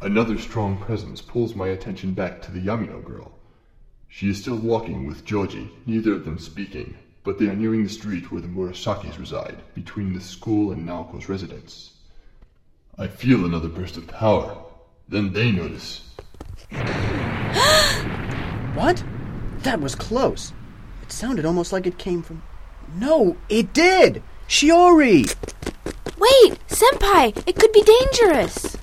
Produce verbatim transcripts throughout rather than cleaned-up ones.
Another strong presence pulls my attention back to the Yamino girl. She is still walking with Joji, neither of them speaking, but they are nearing the street where the Murasakis reside, between the school and Naoko's residence. I feel another burst of power. Then they notice. What? That was close. It sounded almost like it came from... No, it did! Shiori! Wait! Senpai! It could be dangerous!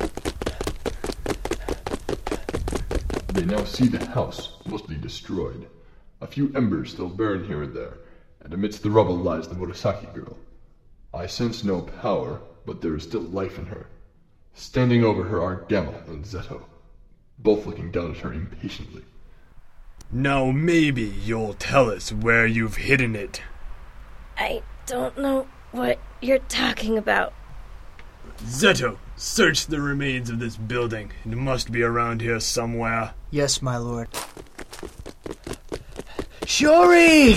They now see the house, mostly destroyed. A few embers still burn here and there, and amidst the rubble lies the Murasaki girl. I sense no power, but there is still life in her. Standing over her are Gamma and Zeto, both looking down at her impatiently. Now maybe you'll tell us where you've hidden it. I don't know what you're talking about. Zeto, search the remains of this building. It must be around here somewhere. Yes, my lord. Shiori!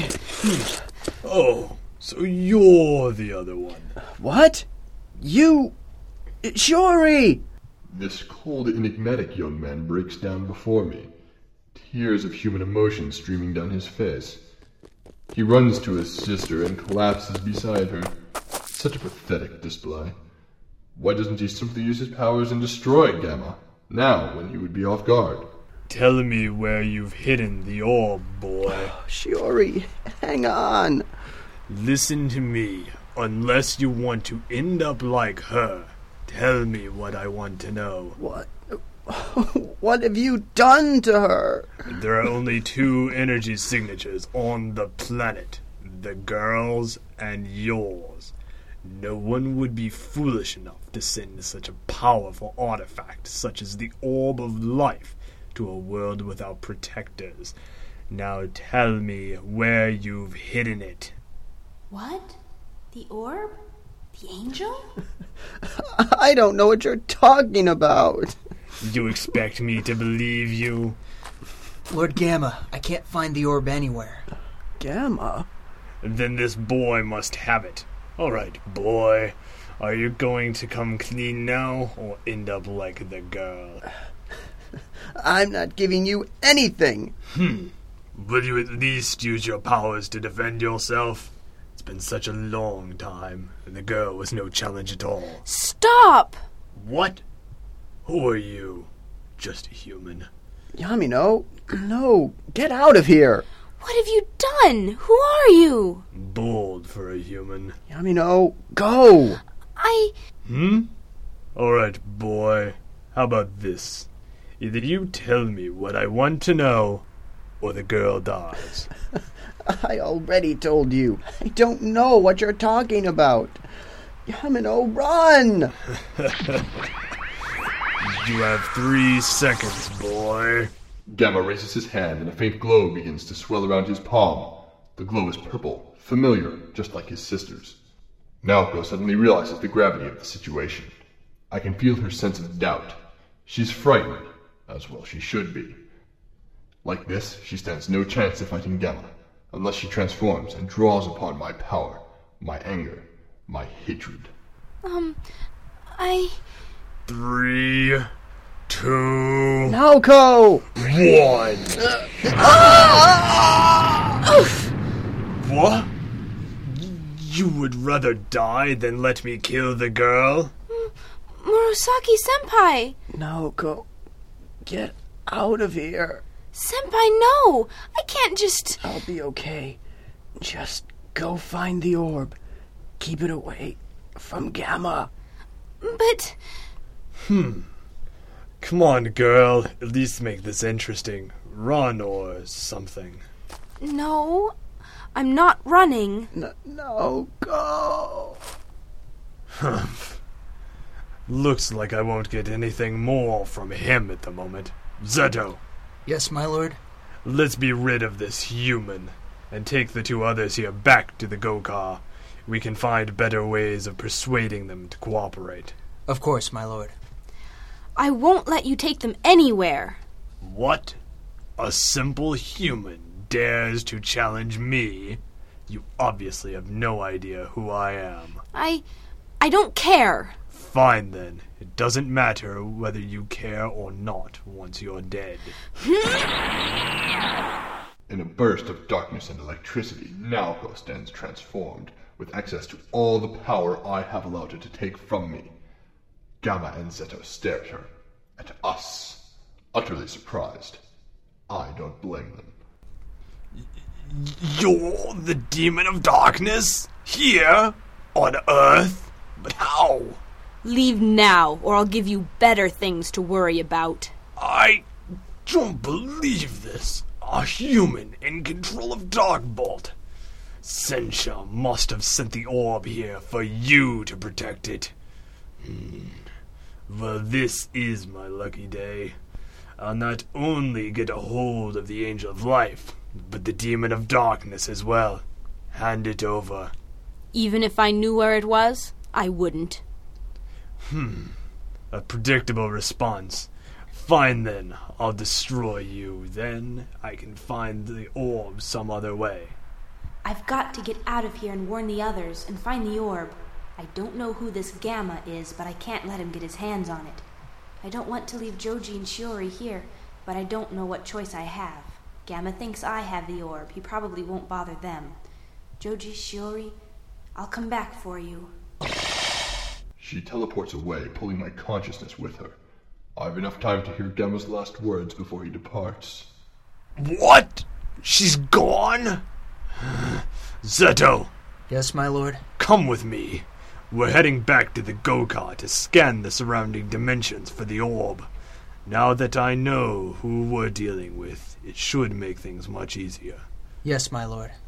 Oh, so you're the other one. What? You... Shiori! This cold, enigmatic young man breaks down before me, tears of human emotion streaming down his face. He runs to his sister and collapses beside her. Such a pathetic display. Why doesn't he simply use his powers and destroy Gamma, now when he would be off guard? Tell me where you've hidden the orb, boy. Shiori, hang on. Listen to me. Unless you want to end up like her, tell me what I want to know. What? What have you done to her? There are only two energy signatures on the planet. The girl's and yours. No one would be foolish enough to send such a powerful artifact such as the Orb of Life to a world without protectors. Now tell me where you've hidden it. What? The orb? The angel? I don't know what you're talking about. You expect me to believe you? Lord Gamma, I can't find the orb anywhere. Gamma? Then this boy must have it. All right, boy. Are you going to come clean now, or end up like the girl? I'm not giving you anything. Hmm. Will you at least use your powers to defend yourself? It's been such a long time, and the girl was no challenge at all. Stop! What? Who are you? Just a human. Yamino, no, get out of here. What have you done? Who are you? Bold for a human. Yamino, go. I... Hmm? Alright, boy. How about this? Either you tell me what I want to know, or the girl dies. I already told you. I don't know what you're talking about. Yamino, run! You have three seconds, boy. Gamma raises his hand and a faint glow begins to swell around his palm. The glow is purple, familiar, just like his sister's. Naoko suddenly realizes the gravity of the situation. I can feel her sense of doubt. She's frightened, as well she should be. Like this, she stands no chance of fighting Gamma, unless she transforms and draws upon my power, my anger, my hatred. Um, I... Three, two, Naoko! one. What? You would rather die than let me kill the girl? Murasaki-senpai! Naoko, get out of here. Senpai, no! I can't just... I'll be okay. Just go find the orb. Keep it away from Gamma. But... Hmm. Come on, girl. At least make this interesting. Run or something. No, I'm not running. No, no, go. Humph. Looks like I won't get anything more from him at the moment. Zeto, Yes, my lord. let's be rid of this human, and take the two others here back to the Go-Car. We can find better ways of persuading them to cooperate. Of course, my lord. I won't let you take them anywhere. What? A simple human dares to challenge me? You obviously have no idea who I am. I... I don't care. Fine then. It doesn't matter whether you care or not once you're dead. In a burst of darkness and electricity, Naoko stands transformed, with access to all the power I have allowed her to take from me. Gamma and Zeto stare at her, at us, utterly surprised. I don't blame them. You're the demon of darkness? Here? On Earth? But how? Leave now, or I'll give you better things to worry about. I don't believe this. A human in control of Darkbolt. Sensha must have sent the orb here for you to protect it. Hmm. Well, this is my lucky day. I'll not only get a hold of the Angel of Life, but the Demon of Darkness as well. Hand it over. Even if I knew where it was, I wouldn't. Hmm. A predictable response. Fine then, I'll destroy you. Then I can find the orb some other way. I've got to get out of here and warn the others and find the orb. I don't know who this Gamma is, but I can't let him get his hands on it. I don't want to leave Joji and Shiori here, but I don't know what choice I have. Gamma thinks I have the orb. He probably won't bother them. Joji, Shiori, I'll come back for you. She teleports away, pulling my consciousness with her. I have enough time to hear Gamma's last words before he departs. What? She's gone? Zeto, Yes, my lord? come with me. We're heading back to the Go-Kart to scan the surrounding dimensions for the orb. Now that I know who we're dealing with, it should make things much easier. Yes, my lord.